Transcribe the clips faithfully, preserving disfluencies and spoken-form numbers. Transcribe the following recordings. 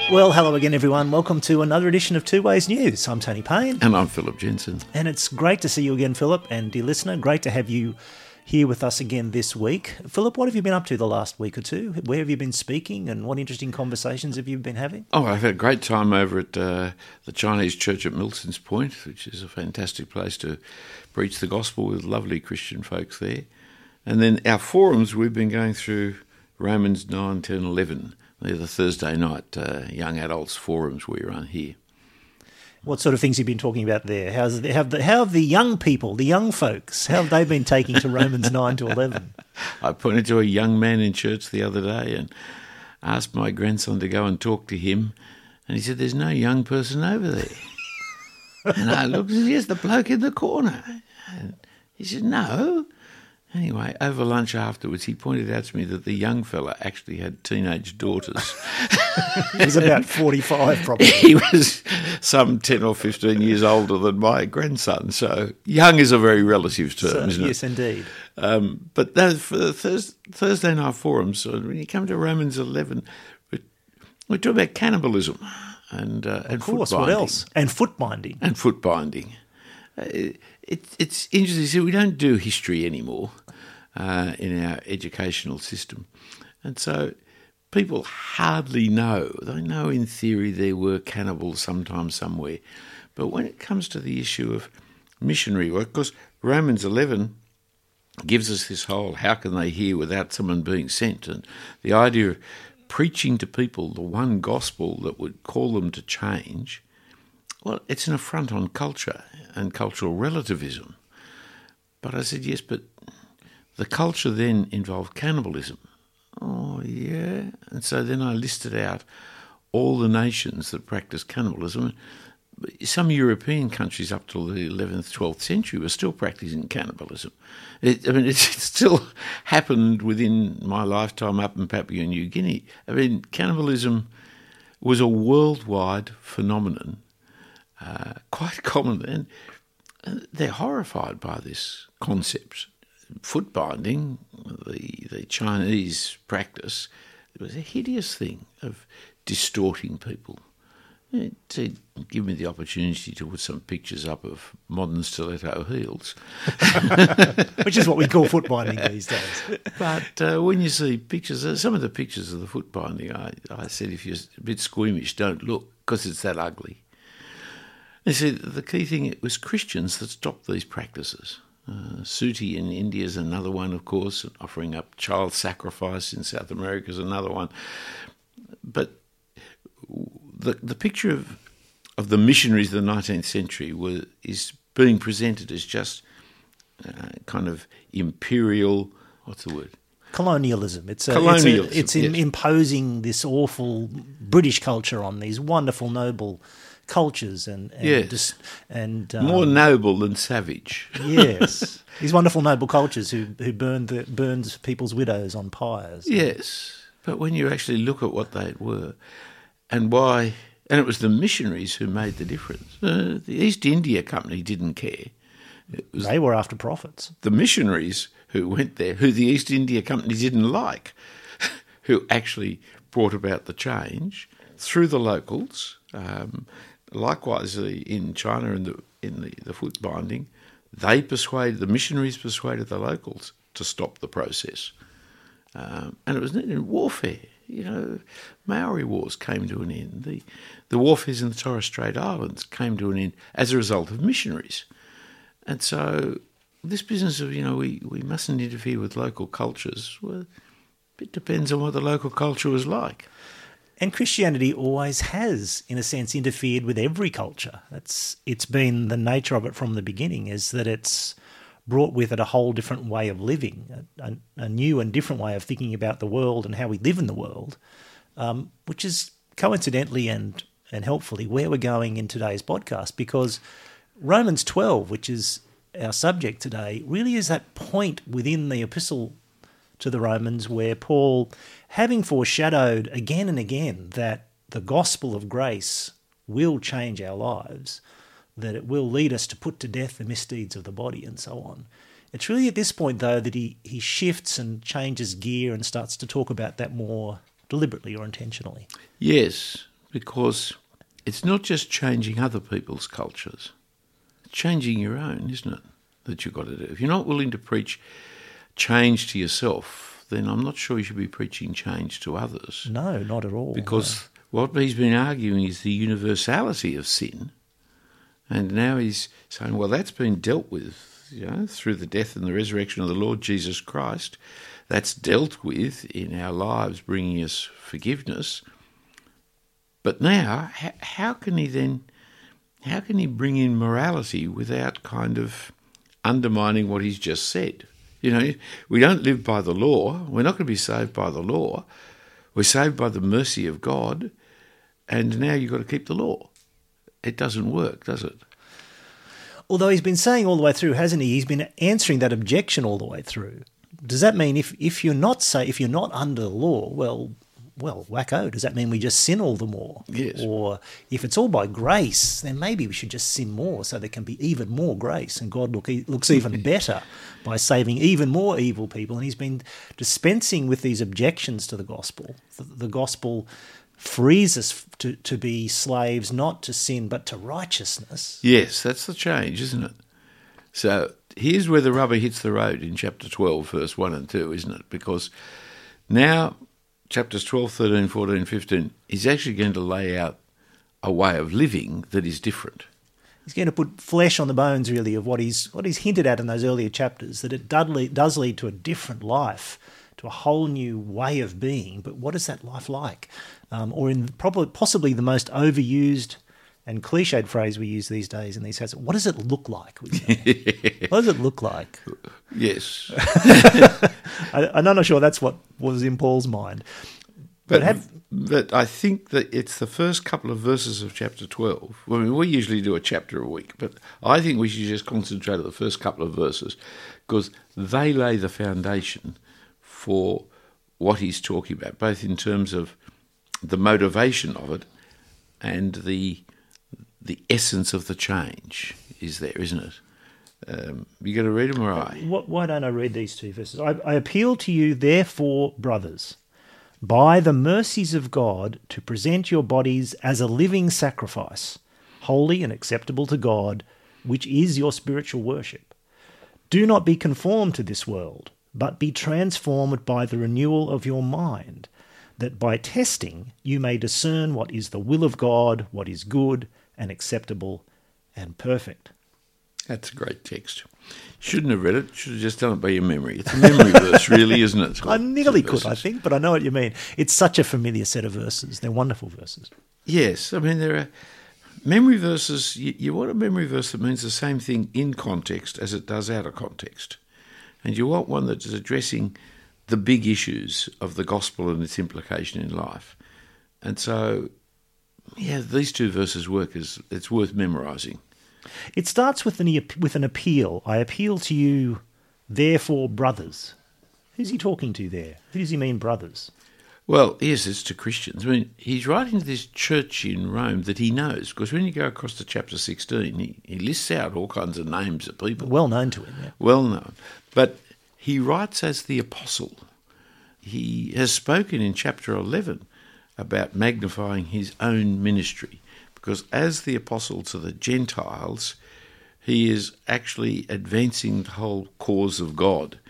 Well, hello again, everyone. Welcome to another edition of Two Ways News. I'm Tony Payne. And I'm Philip Jensen. And it's great to see you again, Philip. And dear listener, great to have you here with us again this week. Philip, what have you been up to the last week or two? Where have you been speaking and what interesting conversations have you been having? Oh, I've had a great time over at uh, the Chinese Church at Milson's Point, which is a fantastic place to preach the gospel with lovely Christian folks there. And then our forums, we've been going through Romans nine, ten, eleven. They're the Thursday night uh, young adults forums we run here. What sort of things have you been talking about there? How's the, how, have the, how have the young people, the young folks, how have they been taking to Romans nine to eleven? I pointed to a young man in church the other day and asked my grandson to go and talk to him. And he said, there's no young person over there. And I looked and said, yes, the bloke in the corner. And he said, no. Anyway, over lunch afterwards, he pointed out to me that the young fella actually had teenage daughters. He was about forty-five, probably. He was some ten or fifteen years older than my grandson, so young is a very relative term, So, isn't it? yes, indeed. Um, but that, for the Thurs- Thursday night forums, so when you come to Romans eleven, we, we talk about cannibalism and, uh, and Of course, foot what binding. else? And foot binding. And foot binding. Uh, it, it, it's interesting. See, we don't do history anymore uh, in our educational system. And so people hardly know. They know in theory there were cannibals sometime somewhere. But when it comes to the issue of missionary work, because Romans eleven gives us this whole how can they hear without someone being sent, and the idea of preaching to people the one gospel that would call them to change, well, it's an affront on culture and cultural relativism. But I said, yes, but the culture then involved cannibalism. Oh, yeah. And so then I listed out all the nations that practiced cannibalism. Some European countries up till the eleventh, twelfth century were still practicing cannibalism. It, I mean, it still happened within my lifetime up in Papua New Guinea. I mean, cannibalism was a worldwide phenomenon, uh, quite common, and they're horrified by this concept. Foot binding, the, the Chinese practice, it was a hideous thing of distorting people. To give me the opportunity to put some pictures up of modern stiletto heels. Which is what we call foot binding these days. But uh, when you see pictures, uh, some of the pictures of the foot binding, I, I said if you're a bit squeamish, don't look, because it's that ugly. They said the key thing, it was Christians that stopped these practices. Uh, Suti in India is another one, of course, and offering up child sacrifice in South America is another one. But the the picture of of the missionaries of the nineteenth century were, is being presented as just uh, kind of imperial, what's the word? Colonialism. It's a, Colonialism, It's, a, it's in, yes. imposing this awful British culture on these wonderful, noble cultures and and, Yes. dis- and um, More noble than savage. yes, these wonderful, noble cultures who who burn the, burns people's widows on pyres. Yes, but when you actually look at what they were and why, and it was the missionaries who made the difference. Uh, the East India Company didn't care. It was They were after profits. the missionaries who went there, who the East India Company didn't like, who actually brought about the change through the locals. Um, likewise, the, in China, in the in the, the foot binding, they persuaded the missionaries persuaded the locals to stop the process, um, and it was in warfare. You know, Maori wars came to an end. The the warfares in the Torres Strait Islands came to an end as a result of missionaries, and so this business of, you know, we, we mustn't interfere with local cultures, well, it depends on what the local culture was like. And Christianity always has, in a sense, interfered with every culture. It's it's been the nature of it from the beginning, is that it's brought with it a whole different way of living, a, a new and different way of thinking about the world and how we live in the world, um, which is coincidentally and, and helpfully where we're going in today's podcast, because Romans twelve, which is our subject today, really is that point within the epistle to the Romans where Paul, having foreshadowed again and again that the gospel of grace will change our lives, that it will lead us to put to death the misdeeds of the body and so on. It's really at this point, though, that he, he shifts and changes gear and starts to talk about that more deliberately or intentionally. Yes, because it's not just changing other people's cultures. It's changing your own, isn't it, that you've got to do. If you're not willing to preach change to yourself, then I'm not sure you should be preaching change to others. No, not at all. Because no. What he's been arguing is the universality of sin. And now he's saying, well, that's been dealt with, you know, through the death and the resurrection of the Lord Jesus Christ. That's dealt with in our lives, bringing us forgiveness. But now, how, how can he then, how can he bring in morality without kind of undermining what he's just said? You know, we don't live by the law. We're not going to be saved by the law. We're saved by the mercy of God. And now you've got to keep the law. It doesn't work, does it? Although he's been saying all the way through, hasn't he? He's been answering that objection all the way through. Does that mean if, if you're not say if you're not under the law, well, well, wacko, does that mean we just sin all the more? Yes. Or if it's all by grace, then maybe we should just sin more so there can be even more grace and God look, looks even better by saving even more evil people. And he's been dispensing with these objections to the gospel. The, the gospel frees us to, to be slaves not to sin but to righteousness. Yes, that's the change, isn't it? So here's where the rubber hits the road in chapter twelve, verse one and two, isn't it? Because now chapters twelve, thirteen, fourteen, fifteen, he's actually going to lay out a way of living that is different. He's going to put flesh on the bones, really, of what he's what he's hinted at in those earlier chapters, that it does lead to a different life, to a whole new way of being. But what is that life like? Um, or in probably possibly the most overused and cliched phrase we use these days in these houses, what does it look like? We say? What does it look like? Yes. I, I'm not sure that's what was in Paul's mind. But, but, have, but I think that it's the first couple of verses of chapter twelve. I mean, we usually do a chapter a week, but I think we should just concentrate on the first couple of verses because they lay the foundation for what he's talking about, both in terms of the motivation of it and the the essence of the change is there, isn't it? Um, you got to read them or I? Why don't I read these two verses? I, I appeal to you, therefore, brothers, by the mercies of God, to present your bodies as a living sacrifice, holy and acceptable to God, which is your spiritual worship. Do not be conformed to this world, but be transformed by the renewal of your mind, that by testing you may discern what is the will of God, what is good and acceptable and perfect. That's a great text. Shouldn't have read it. Should have just done it by your memory. It's a memory verse, really, isn't it? I nearly could, I think, but I know what you mean. It's such a familiar set of verses. They're wonderful verses. Yes. I mean, there are memory verses. You, you want a memory verse that means the same thing in context as it does out of context. And you want one that is addressing the big issues of the gospel and its implication in life. And so, yeah, these two verses work as it's worth memorising. It starts with an, with an appeal. I appeal to you, therefore, brothers. Who's he talking to there? Who does he mean, brothers? Well, yes, it's to Christians. I mean, he's writing to this church in Rome that he knows, because when you go across to chapter sixteen, he, he lists out all kinds of names of people. Well known to him, yeah. Well known. But he writes as the apostle. He has spoken in chapter eleven about magnifying his own ministry, because as the apostle to the Gentiles, he is actually advancing the whole cause of God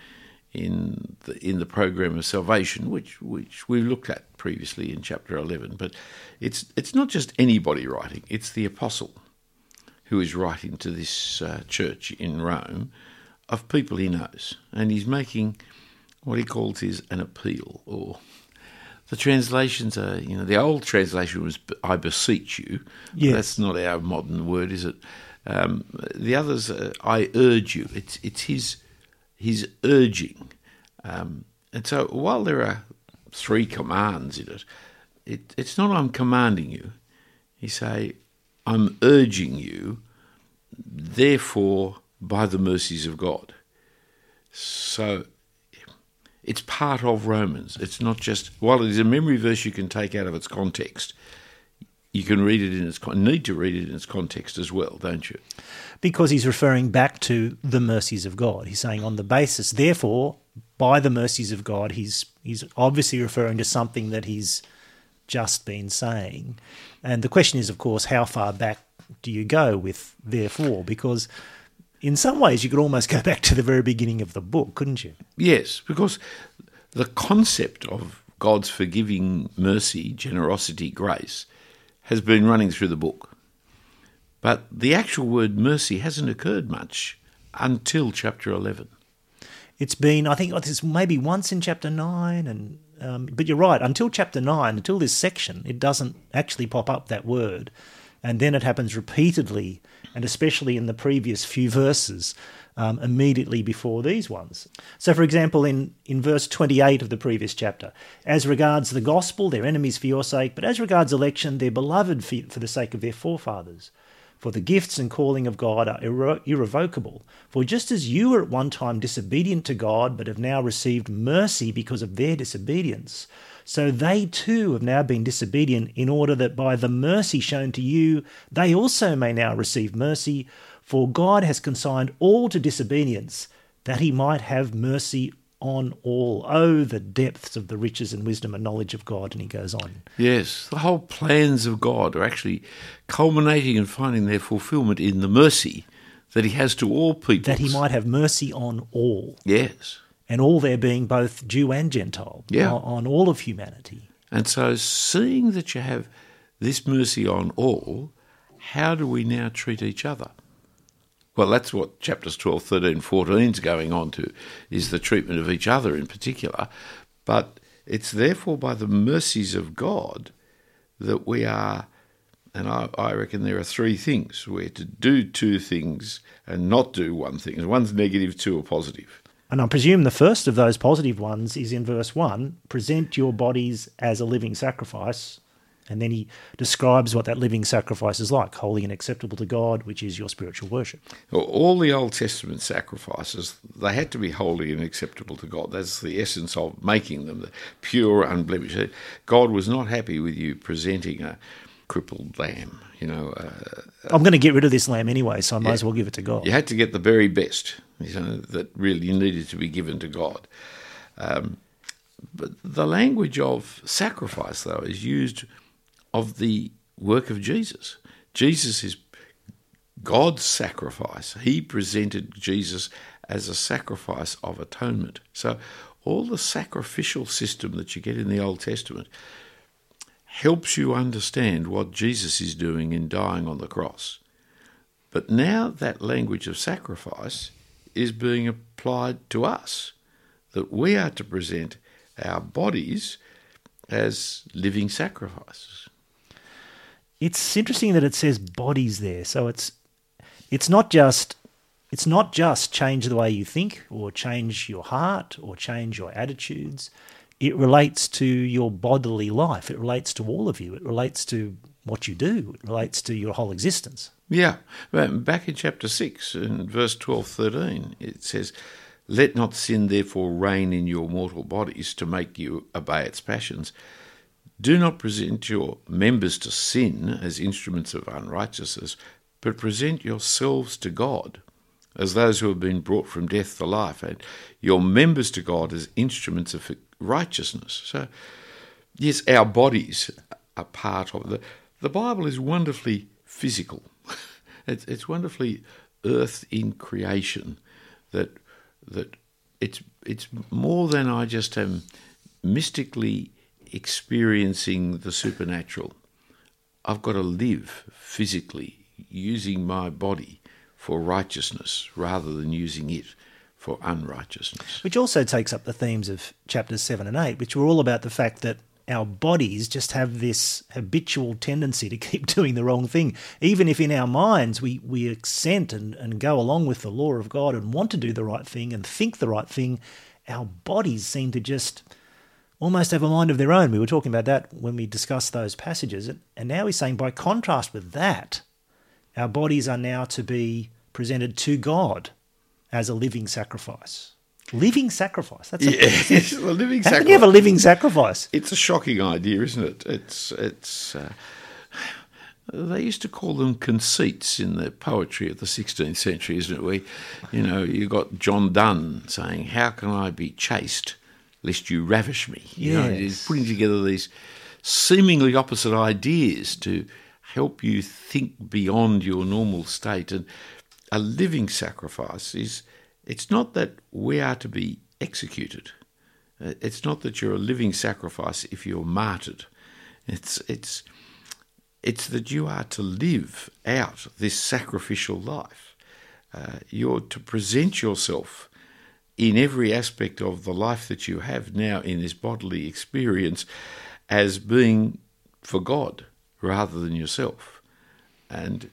in the in the program of salvation, which which we looked at previously in chapter eleven. But it's it's not just anybody writing; it's the apostle who is writing to this uh, church in Rome of people he knows, and he's making what he calls is an appeal. Or the translations are, you know, the old translation was "I beseech you." Yes. That's not our modern word, is it? Um, the others, uh, "I urge you." It's it's his. He's urging. Um, and so while there are three commands in it, it, it's not I'm commanding you. He say, I'm urging you, therefore, by the mercies of God. So it's part of Romans. It's not just, while it is a memory verse you can take out of its context, you can read it in its need to read it in its context as well, don't you? Because he's referring back to the mercies of God. He's saying on the basis, therefore, by the mercies of God, he's he's obviously referring to something that he's just been saying. And the question is, of course, how far back do you go with therefore? Because in some ways you could almost go back to the very beginning of the book, couldn't you? Yes, because the concept of God's forgiving mercy, generosity, grace has been running through the book. But the actual word mercy hasn't occurred much until chapter eleven. It's been, I think, it's maybe once in chapter nine, and um, but you're right, until chapter nine, until this section, it doesn't actually pop up, that word. And then it happens repeatedly, and especially in the previous few verses, um, immediately before these ones. So, for example, in, in verse twenty-eight of the previous chapter, as regards the gospel, they're enemies for your sake, but as regards election, they're beloved for, for the sake of their forefathers. For the gifts and calling of God are irre- irrevocable. For just as you were at one time disobedient to God, but have now received mercy because of their disobedience, so they too have now been disobedient, in order that by the mercy shown to you, they also may now receive mercy. For God has consigned all to disobedience, that he might have mercy on all. Oh, the depths of the riches and wisdom and knowledge of God. And he goes on. Yes, the whole plans of God are actually culminating and finding their fulfilment in the mercy that he has to all people. That he might have mercy on all. Yes. And all there being both Jew and Gentile, yeah. on, on all of humanity. And so seeing that you have this mercy on all, how do we now treat each other? Well, that's what chapters twelve, thirteen, fourteen is going on to, is the treatment of each other in particular. But it's therefore by the mercies of God that we are, and I, I reckon there are three things. We're to do two things and not do one thing. One's negative, two are positive. And I presume the first of those positive ones is in verse one, present your bodies as a living sacrifice. And then he describes what that living sacrifice is like, holy and acceptable to God, which is your spiritual worship. All the Old Testament sacrifices, they had to be holy and acceptable to God. That's the essence of making them, the pure, unblemished. God was not happy with you presenting a crippled lamb, you know. Uh, I'm going to get rid of this lamb anyway, so I might yeah, as well give it to God. You had to get the very best, you know, that really needed to be given to God. Um, but the language of sacrifice, though, is used of the work of Jesus. Jesus is God's sacrifice. He presented Jesus as a sacrifice of atonement. So all the sacrificial system that you get in the Old Testament helps you understand what Jesus is doing in dying on the cross. But now that language of sacrifice is being applied to us, that we are to present our bodies as living sacrifices. It's interesting that it says bodies there. So it's it's not just it's not just change the way you think or change your heart or change your attitudes. It relates to your bodily life. It relates to all of you. It relates to what you do. It relates to your whole existence. Yeah. Back in chapter six, in verse twelve, thirteen, it says, let not sin therefore reign in your mortal bodies to make you obey its passions. Do not present your members to sin as instruments of unrighteousness, but present yourselves to God as those who have been brought from death to life, and your members to God as instruments of righteousness. So, yes, our bodies are part of it. The Bible is wonderfully physical. It's, it's wonderfully earth in creation, that that it's it's more than I just am mystically experiencing the supernatural. I've got to live physically using my body for righteousness rather than using it for unrighteousness. Which also takes up the themes of chapters seven and eight, which were all about the fact that our bodies just have this habitual tendency to keep doing the wrong thing. Even if in our minds we, we assent and, and go along with the law of God and want to do the right thing and think the right thing, our bodies seem to just almost have a mind of their own. We were talking about that when we discussed those passages. And now he's saying, by contrast with that, our bodies are now to be presented to God as a living sacrifice. Living sacrifice. That's a, yes, a living how sacrifice. can you have a living sacrifice? It's a shocking idea, isn't it? It's it's. Uh, they used to call them conceits in the poetry of the sixteenth century, isn't it? We, you know, you got John Donne saying, "How can I be chaste, lest you ravish me?" You yes. know, he's putting together these seemingly opposite ideas to help you think beyond your normal state. And a living sacrifice is, it's not that we are to be executed. It's not that you're a living sacrifice if you're martyred. It's it's it's that you are to live out this sacrificial life. Uh, you're to present yourself in every aspect of the life that you have now in this bodily experience as being for God rather than yourself. And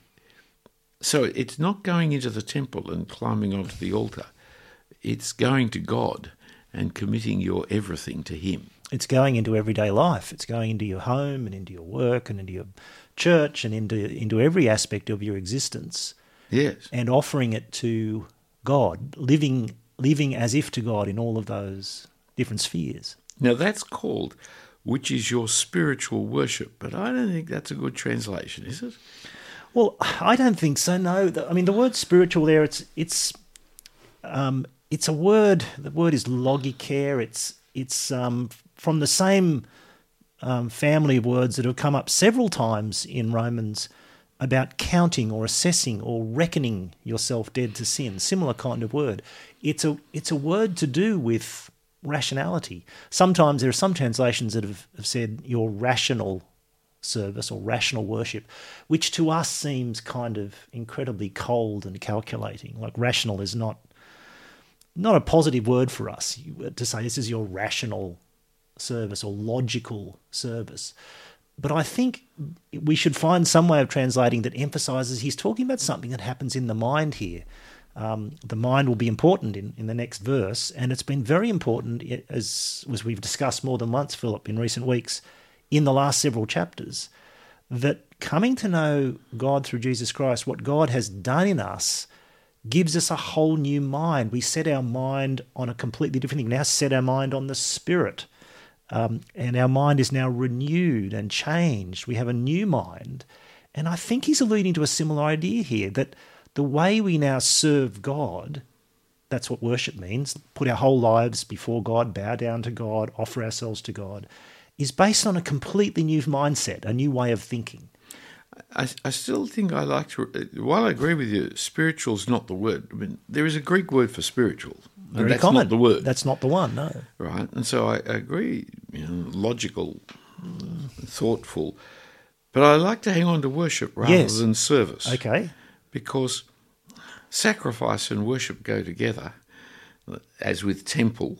so it's not going into the temple and climbing onto the altar. It's going to God and committing your everything to him. It's going into everyday life. It's going into your home and into your work and into your church and into into every aspect of your existence. Yes. And offering it to God, living living as if to God in all of those different spheres. Now that's called, which is your spiritual worship, but I don't think that's a good translation, is it? Well, I don't think so, no. I mean, the word spiritual there, it's it's um, it's a word, the word is logikare, it's, it's um, from the same um, family of words that have come up several times in Romans about counting or assessing or reckoning yourself dead to sin, similar kind of word. It's a it's a word to do with rationality. Sometimes there are some translations that have, have said your rational service or rational worship, which to us seems kind of incredibly cold and calculating. Like rational is not not a positive word for us to say this is your rational service or logical service. But I think we should find some way of translating that emphasises he's talking about something that happens in the mind here. Um, the mind will be important in, in the next verse, and it's been very important, as, as we've discussed more than once, Philip, in recent weeks, in the last several chapters, that coming to know God through Jesus Christ, what God has done in us, gives us a whole new mind. We set our mind on a completely different thing. Now set our mind on the Spirit. Um, and our mind is now renewed and changed. We have a new mind. And I think he's alluding to a similar idea here, that the way we now serve God, that's what worship means, put our whole lives before God, bow down to God, offer ourselves to God, is based on a completely new mindset, a new way of thinking. I, I still think I like to, while I agree with you, spiritual is not the word. I mean, there is a Greek word for spiritual. And Very that's common. not the word. That's not the one, no. Right. And so I, I agree, you know, logical, thoughtful. But I like to hang on to worship rather Yes. than service. Okay. Because sacrifice and worship go together, as with temple.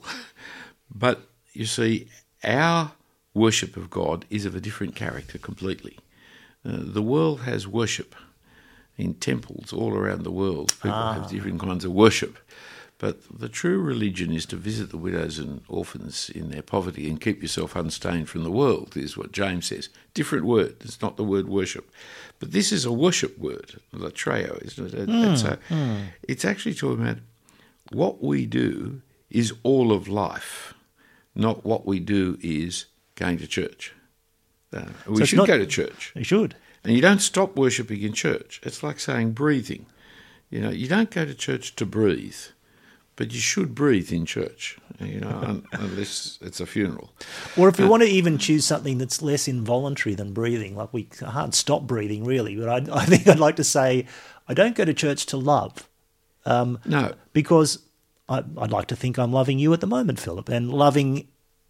But you see, our worship of God is of a different character completely. Uh, the world has worship in temples all around the world. People Ah. have different kinds of worship. But the true religion is to visit the widows and orphans in their poverty and keep yourself unstained from the world, is what James says. Different word. It's not the word worship. But this is a worship word, latreo, isn't it? Mm, it's, a, mm. it's actually talking about what we do is all of life, not what we do is going to church. Uh, we So should not, go to church. You should. And you don't stop worshipping in church. It's like saying breathing. You know, you don't go to church to breathe, but you should breathe in church, you know, un- unless it's a funeral. Or if you Uh, want to even choose something that's less involuntary than breathing, like we can't stop breathing really, but I, I think I'd like to say I don't go to church to love. Um, no. Because I, I'd like to think I'm loving you at the moment, Philip, and loving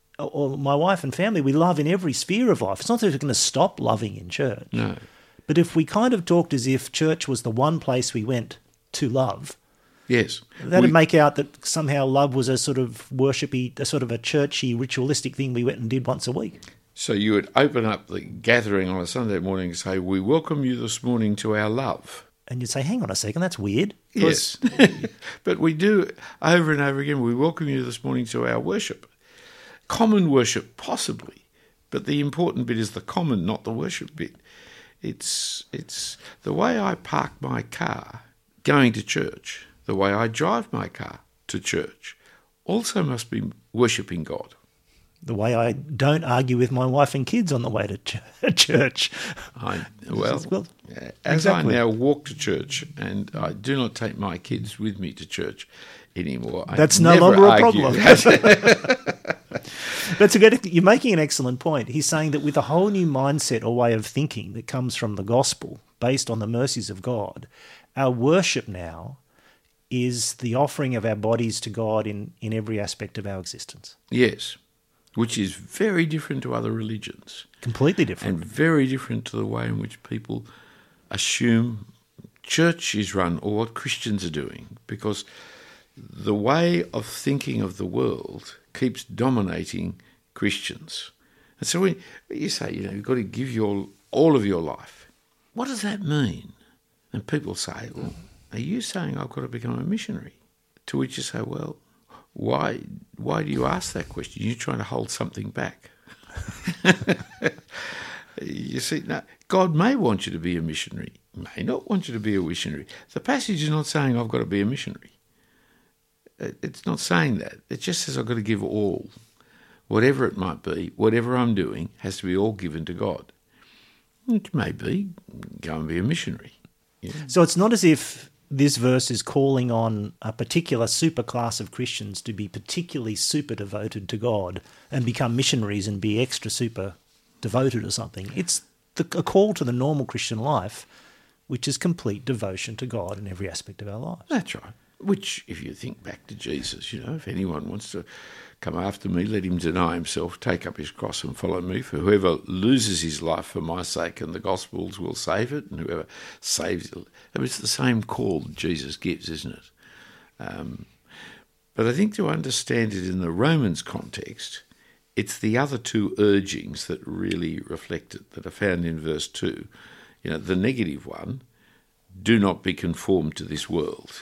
or my wife and family. We love in every sphere of life. It's not that we're going to stop loving in church. No. But if we kind of talked as if church was the one place we went to love, Yes. that'd We- make out that somehow love was a sort of worshipy, a sort of a churchy, ritualistic thing we went and did once a week. So you would open up the gathering on a Sunday morning and say, we welcome you this morning to our love. And you'd say, hang on a second, that's weird. Yes. But we do over and over again, we welcome you this morning to our worship. Common worship, possibly. But the important bit is the common, not the worship bit. It's it's the way I park my car going to church, the way I drive my car to church, also must be worshipping God. The way I don't argue with my wife and kids on the way to ch- church. I, well, Well, as exactly. I now walk to church, and I do not take my kids with me to church anymore. I That's no never longer a argue. problem. But to get, you're making an excellent point. He's saying that with a whole new mindset or way of thinking that comes from the gospel, based on the mercies of God, our worship now is the offering of our bodies to God in, in every aspect of our existence. Yes, which is very different to other religions. Completely different. And very different to the way in which people assume church is run or what Christians are doing, because the way of thinking of the world keeps dominating Christians. And so when you say, you know, you've got to give your all of your life, what does that mean? And people say, well, are you saying I've got to become a missionary? To which you say, well, why why do you ask that question? You're trying to hold something back. You see, now, God may want you to be a missionary, may not want you to be a missionary. The passage is not saying I've got to be a missionary. It's not saying that. It just says I've got to give all. Whatever it might be, whatever I'm doing, has to be all given to God. It may be, go and be a missionary. Yeah. So it's not as if this verse is calling on a particular super class of Christians to be particularly super devoted to God and become missionaries and be extra super devoted or something. It's the, a call to the normal Christian life, which is complete devotion to God in every aspect of our lives. That's right. Which, if you think back to Jesus, you know, if anyone wants to come after me, let him deny himself, take up his cross and follow me. For whoever loses his life for my sake and the Gospels will save it, and whoever saves it. I mean, it's the same call that Jesus gives, isn't it? Um, but I think to understand it in the Romans context, it's the other two urgings that really reflect it, that are found in verse two. You know, the negative one, do not be conformed to this world.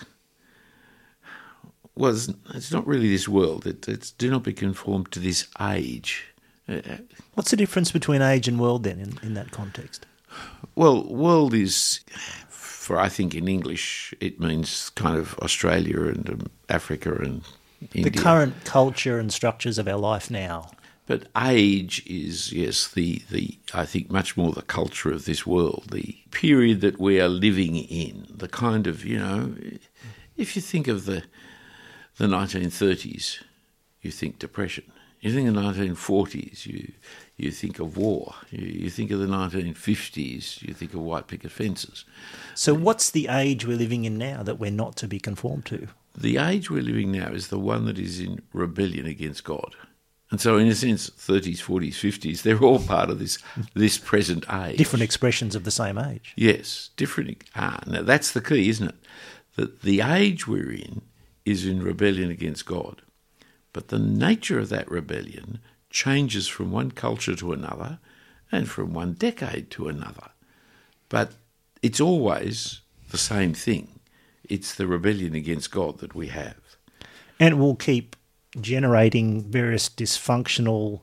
Well, it's not really this world. It, it's do not be conformed to this age. What's the difference between age and world then in, in that context? Well, world is, for I think in English, it means kind of Australia and um, Africa and India. The current culture and structures of our life now. But age is, yes, the, the I think much more the culture of this world, the period that we are living in, the kind of, you know, if you think of the the nineteen thirties, you think depression. You think of the nineteen forties, you you think of war. You, you think of the nineteen fifties, you think of white picket fences. So what's the age we're living in now that we're not to be conformed to? The age we're living now is the one that is in rebellion against God. And so in a sense, thirties, forties, fifties, they're all part of this this present age. Different expressions of the same age. Yes, different. Ah, now that's the key, isn't it? That the age we're in is in rebellion against God. But the nature of that rebellion changes from one culture to another and from one decade to another. But it's always the same thing. It's the rebellion against God that we have. And we'll keep generating various dysfunctional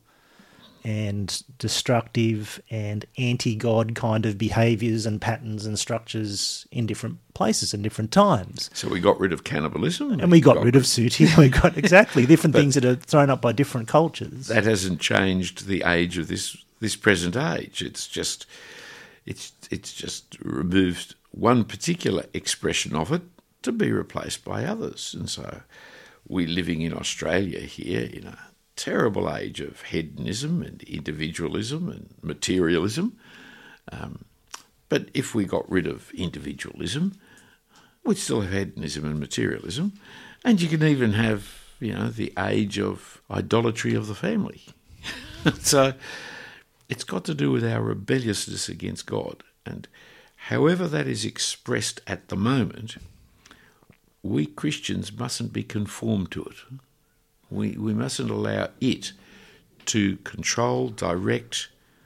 and destructive and anti-God kind of behaviours and patterns and structures in different places and different times. So we got rid of cannibalism. And we got, got rid of sooty. We got exactly different things that are thrown up by different cultures. That hasn't changed the age of this this present age. It's just it's it's just removed one particular expression of it to be replaced by others. And so we're living in Australia here in a terrible age of hedonism and individualism and materialism. Um, but if we got rid of individualism, we'd still have hedonism and materialism. And you can even have, you know, the age of idolatry of the family. So it's got to do with our rebelliousness against God. And however that is expressed at the moment, we Christians mustn't be conformed to it. We we mustn't allow it to control, direct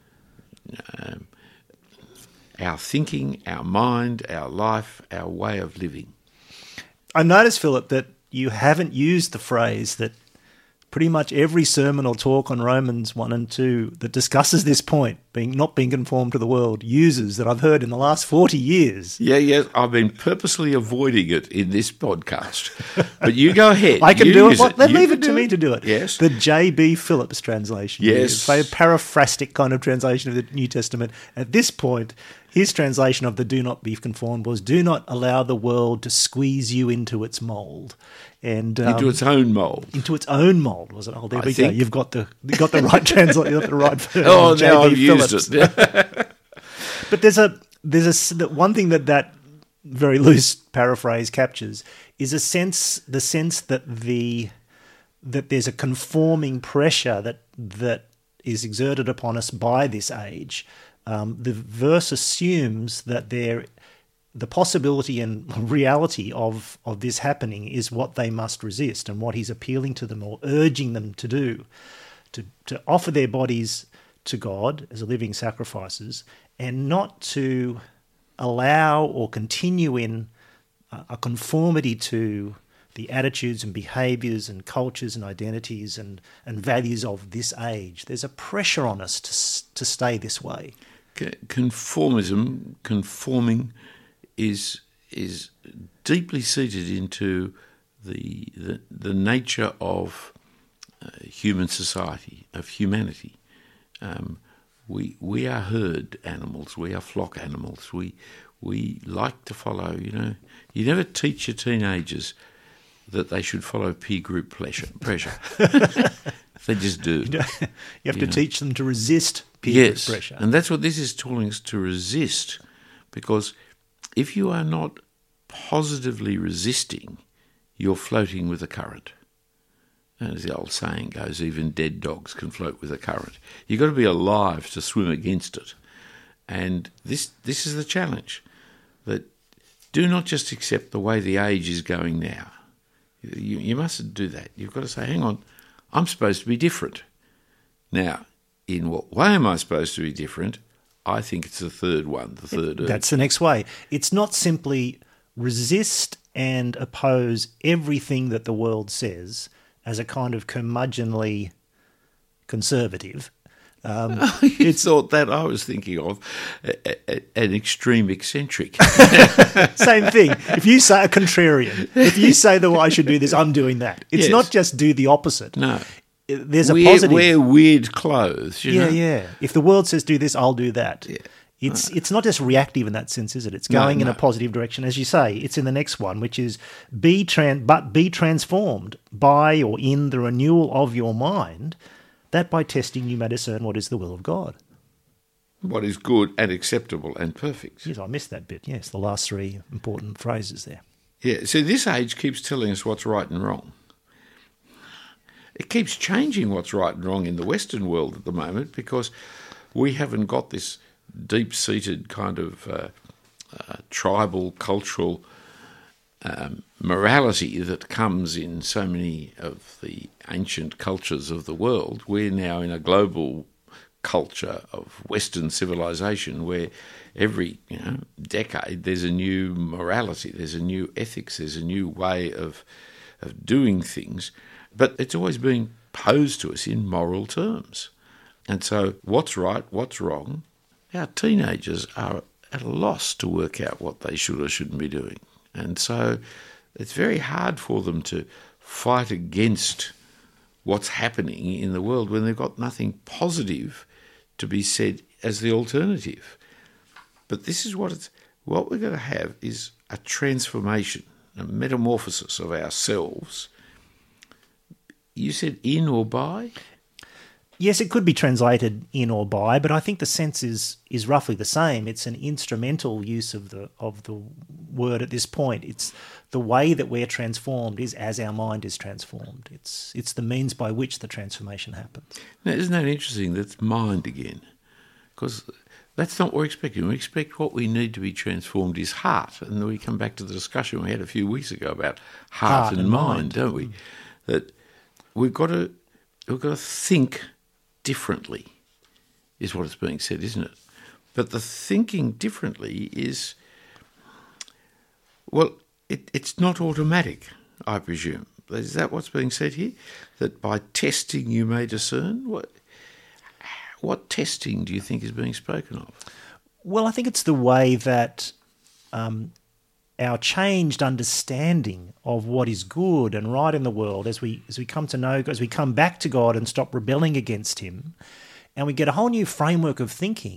um, our thinking, our mind, our life, our way of living. I noticed, Philip, that you haven't used the phrase that pretty much every sermon or talk on Romans one and two that discusses this point, being not being conformed to the world, uses, that I've heard in the last forty years. Yeah, yeah, I've been purposely avoiding it in this podcast. But you go ahead. I can you do it. it. Well, let you leave it to me it. to do it. Yes. The J B Phillips translation. Yes. A paraphrastic kind of translation of the New Testament. At this point, his translation of the "do not be conformed" was "do not allow the world to squeeze you into its mould." And um, into its own mould. Into its own mould, was it? Oh, there I we think. go. You've got the you got the right translation. You got the right. Oh, J B now I've Phillips. used it. But there's a there's a one thing that that very loose paraphrase captures is a sense the sense that the that there's a conforming pressure that that is exerted upon us by this age. Um, the verse assumes that there the possibility and reality of of this happening is what they must resist, and what he's appealing to them or urging them to do, to to offer their bodies to God as living sacrifices, and not to allow or continue in a conformity to the attitudes and behaviours and cultures and identities and, and values of this age. There's a pressure on us to to stay this way. Conformism, conforming, is is deeply seated into the the, the nature of uh, human society, of humanity. Um, we we are herd animals. We are flock animals. We we like to follow. You know, you never teach your teenagers that they should follow peer group pleasure, pressure. They just do. You, know, you have you to know. teach them to resist peer Yes, group pressure. and that's what this is telling us, to resist, because if you are not positively resisting, you're floating with the current. And as the old saying goes, even dead dogs can float with the current. You've got to be alive to swim against it. And this this is the challenge, that do not just accept the way the age is going now. You, you mustn't do that. You've got to say, hang on, I'm supposed to be different. Now, in what way am I supposed to be different? I think it's the third one, the third urge. That's the next way. It's not simply resist and oppose everything that the world says as a kind of curmudgeonly conservative. Um, you thought that I was thinking of a, a, an extreme eccentric. Same thing. If you say a contrarian, if you say that well, I should do this, I'm doing that. It's Yes. not just do the opposite. No. There's a wear, positive. wear weird clothes. You yeah, know? yeah. If the world says do this, I'll do that. Yeah. It's it's not just reactive in that sense, is it? It's going No, in no. a positive direction, as you say. It's in the next one, which is be tran- but be transformed by or in the renewal of your mind, that by testing you may discern what is the will of God. What is good and acceptable and perfect. Yes, I missed that bit. Yes, the last three important phrases there. Yeah. So this age keeps telling us what's right and wrong. It keeps changing what's right and wrong in the Western world at the moment, because we haven't got this deep-seated kind of uh, uh, tribal, cultural um, morality that comes in so many of the ancient cultures of the world. We're now in a global culture of Western civilization where every you know decade there's a new morality, there's a new ethics, there's a new way of of doing things. But it's always been posed to us in moral terms. And so what's right, what's wrong, our teenagers are at a loss to work out what they should or shouldn't be doing. And so it's very hard for them to fight against what's happening in the world when they've got nothing positive to be said as the alternative. But this is what it's, what we're going to have is a transformation, a metamorphosis of ourselves. You said in or by? Yes, it could be translated in or by, but I think the sense is is roughly the same. It's an instrumental use of the of the word at this point. It's the way that we're transformed is as our mind is transformed. It's it's the means by which the transformation happens. Now, isn't that interesting? That's mind again, because that's not what we're expecting. We expect what we need to be transformed is heart, and then we come back to the discussion we had a few weeks ago about heart, Heart and, and mind, mind. don't we? That we've got to we've got to think differently, is what is being said, isn't it? But the thinking differently is, well, it, it's not automatic, I presume. Is that what's being said here? That by testing you may discern? What, what testing do you think is being spoken of? Well, I think it's the way that um, our changed understanding of what is good and right in the world, as we as we come to know, as we come back to God and stop rebelling against Him, and we get a whole new framework of thinking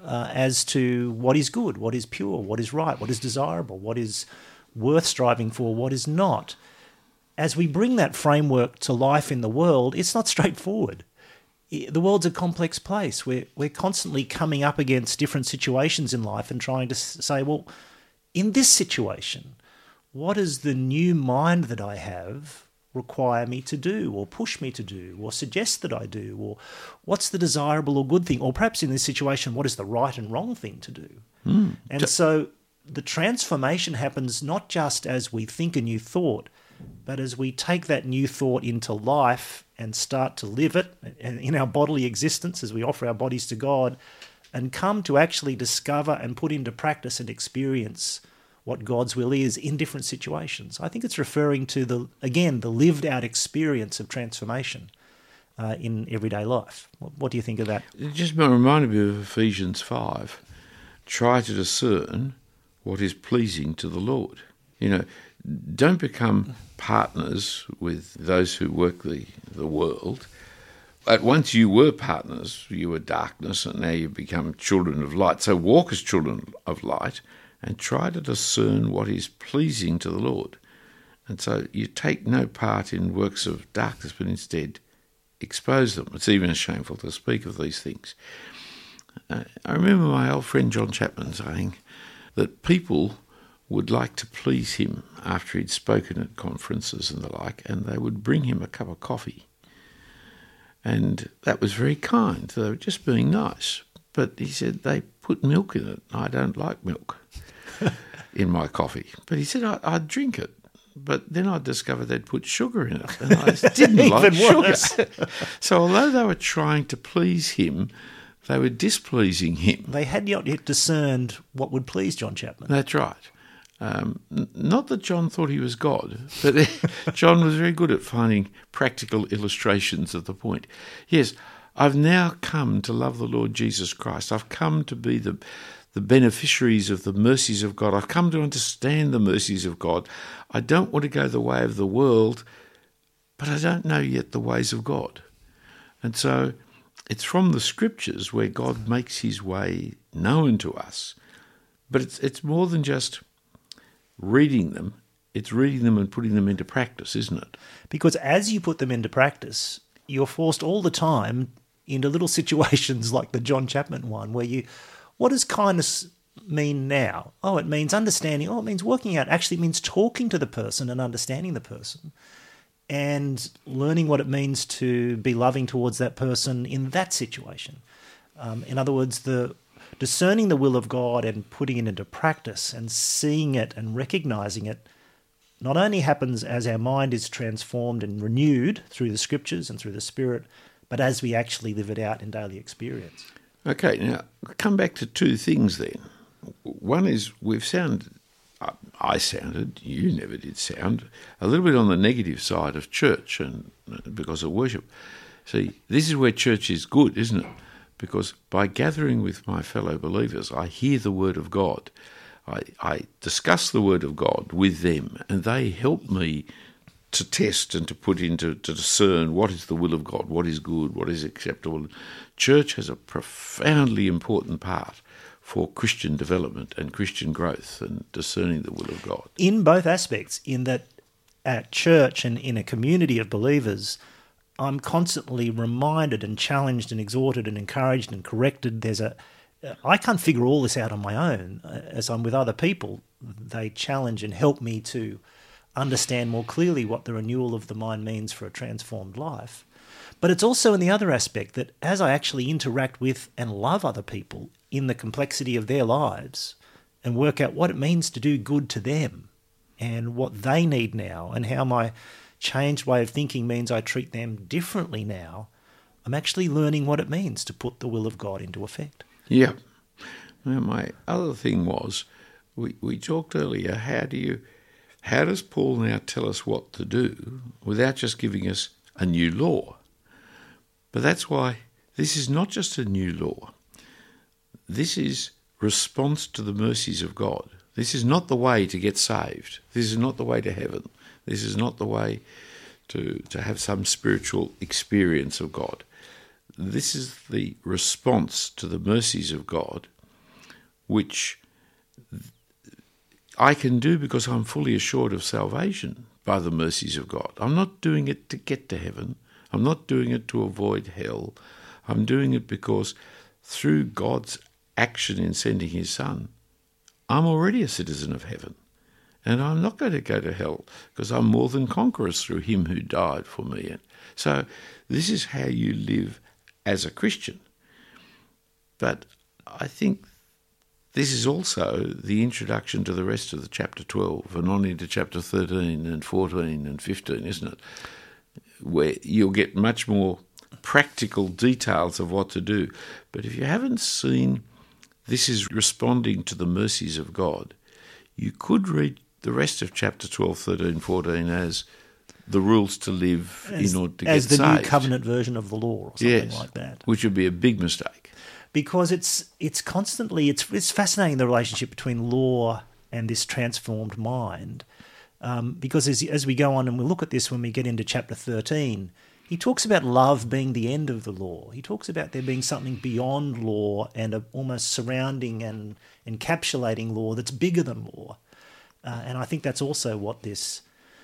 uh, as to what is good, what is pure, what is right, what is desirable, what is worth striving for, what is not. As we bring that framework to life in the world, it's not straightforward. The world's a complex place. We're, we're constantly coming up against different situations in life and trying to say, well, in this situation, what does the new mind that I have require me to do, or push me to do, or suggest that I do, or what's the desirable or good thing, or perhaps in this situation, what is the right and wrong thing to do? Mm. And so the transformation happens not just as we think a new thought, but as we take that new thought into life and start to live it in our bodily existence, as we offer our bodies to God, and come to actually discover and put into practice and experience what God's will is in different situations. I think it's referring to, the again, the lived out experience of transformation uh, in everyday life. What, what do you think of that? It just reminded me of Ephesians five. Try to discern what is pleasing to the Lord. You know, don't become partners with those who work the, the world. At once you were partners, you were darkness, and now you've become children of light. So walk as children of light, and try to discern what is pleasing to the Lord. And so you take no part in works of darkness, but instead expose them. It's even shameful to speak of these things. Uh, I remember my old friend John Chapman saying that people would like to please him after he'd spoken at conferences and the like, and they would bring him a cup of coffee. And that was very kind. They were just being nice. But he said, they put milk in it. I don't like milk in my coffee. But he said, I, I'd drink it. But then I discovered they'd put sugar in it. And I didn't like sugar. So although they were trying to please him, they were displeasing him. They had not yet discerned what would please John Chapman. That's right. Um, n- not that John thought he was God, but John was very good at finding practical illustrations of the point. Yes, I've now come to love the Lord Jesus Christ. I've come to be the, the beneficiaries of the mercies of God. I've come to understand the mercies of God. I don't want to go the way of the world, but I don't know yet the ways of God. And so it's from the Scriptures where God makes his way known to us. But it's it's more than just reading them. It's reading them and putting them into practice, isn't it? Because as you put them into practice, you're forced all the time into little situations like the John Chapman one, where you, what does kindness mean now? Oh, it means understanding. Oh, it means working out. Actually, it means talking to the person and understanding the person and learning what it means to be loving towards that person in that situation. Um, in other words, the discerning the will of God and putting it into practice and seeing it and recognizing it not only happens as our mind is transformed and renewed through the Scriptures and through the Spirit, but as we actually live it out in daily experience. Okay, now come back to two things then. One is we've sounded, I sounded, you never did sound, a little bit on the negative side of church and because of worship. See, this is where church is good, isn't it? Because by gathering with my fellow believers, I hear the Word of God. I, I discuss the Word of God with them, and they help me to test and to put into, to discern what is the will of God, what is good, what is acceptable. Church has a profoundly important part for Christian development and Christian growth and discerning the will of God. In both aspects, in that at church and in a community of believers, I'm constantly reminded and challenged and exhorted and encouraged and corrected. There's a, I can't figure all this out on my own. As I'm with other people, they challenge and help me to understand more clearly what the renewal of the mind means for a transformed life. But it's also in the other aspect that as I actually interact with and love other people in the complexity of their lives and work out what it means to do good to them and what they need now and how my changed way of thinking means I treat them differently now, I'm actually learning what it means to put the will of God into effect. Yeah. Now, my other thing was, we, we talked earlier, how do you, how does Paul now tell us what to do without just giving us a new law? But that's why this is not just a new law. This is response to the mercies of God. This is not the way to get saved. This is not the way to heaven. This is not the way to, to have some spiritual experience of God. This is the response to the mercies of God which I can do because I'm fully assured of salvation by the mercies of God. I'm not doing it to get to heaven. I'm not doing it to avoid hell. I'm doing it because through God's action in sending his Son, I'm already a citizen of heaven. And I'm not going to go to hell because I'm more than conquerors through him who died for me. So this is how you live as a Christian. But I think this is also the introduction to the rest of the chapter twelve and on into chapter thirteen and fourteen and fifteen, isn't it? Where you'll get much more practical details of what to do. But if you haven't seen this is responding to the mercies of God, you could read the rest of chapter twelve, thirteen, fourteen as the rules to live as, in order to as get saved. As the new covenant version of the law or something yes, like that. Which would be a big mistake. Because it's it's constantly, it's it's fascinating, the relationship between law and this transformed mind. Um, because as as we go on and we look at this when we get into chapter thirteen, he talks about love being the end of the law. He talks about there being something beyond law and a, almost surrounding and encapsulating law that's bigger than law. Uh, and I think that's also what this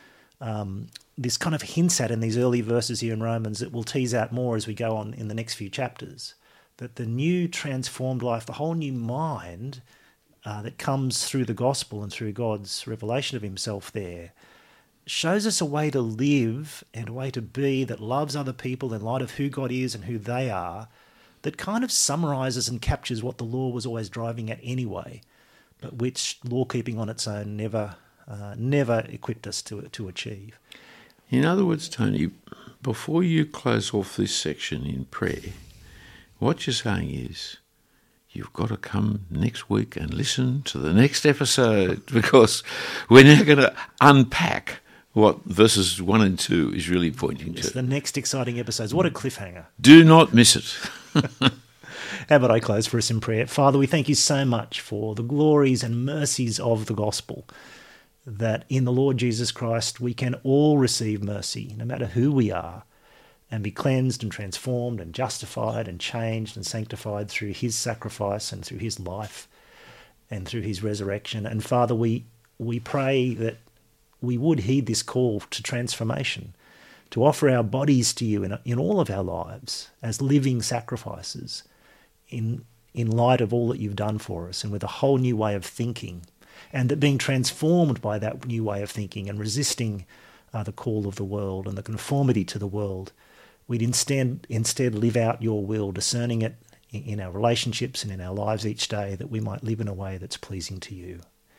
um, this kind of hints at in these early verses here in Romans that we'll tease out more as we go on in the next few chapters. That the new transformed life, the whole new mind uh, that comes through the gospel and through God's revelation of himself there, shows us a way to live and a way to be that loves other people in light of who God is and who they are, that kind of summarises and captures what the law was always driving at anyway, but which law-keeping on its own never uh, never equipped us to to achieve. In other words, Tony, before you close off this section in prayer, what you're saying is you've got to come next week and listen to the next episode because we're now going to unpack what verses one and two is really pointing It's to. the next exciting episodes. What a cliffhanger. Do not miss it. How about I close for us in prayer? Father, we thank you so much for the glories and mercies of the gospel, that in the Lord Jesus Christ we can all receive mercy, no matter who we are, and be cleansed and transformed and justified and changed and sanctified through his sacrifice and through his life and through his resurrection. And Father, we we pray that we would heed this call to transformation, to offer our bodies to you in, in all of our lives as living sacrifices in in light of all that you've done for us and with a whole new way of thinking, and that being transformed by that new way of thinking and resisting uh, the call of the world and the conformity to the world, we'd instead instead live out your will, discerning it in, in our relationships and in our lives each day, that we might live in a way that's pleasing to you.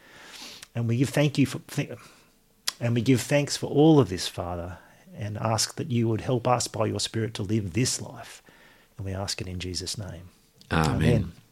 And we give thank you for and we give thanks for all of this, Father, and ask that you would help us by your Spirit to live this life. And we ask it in Jesus' name. Amen. Amen.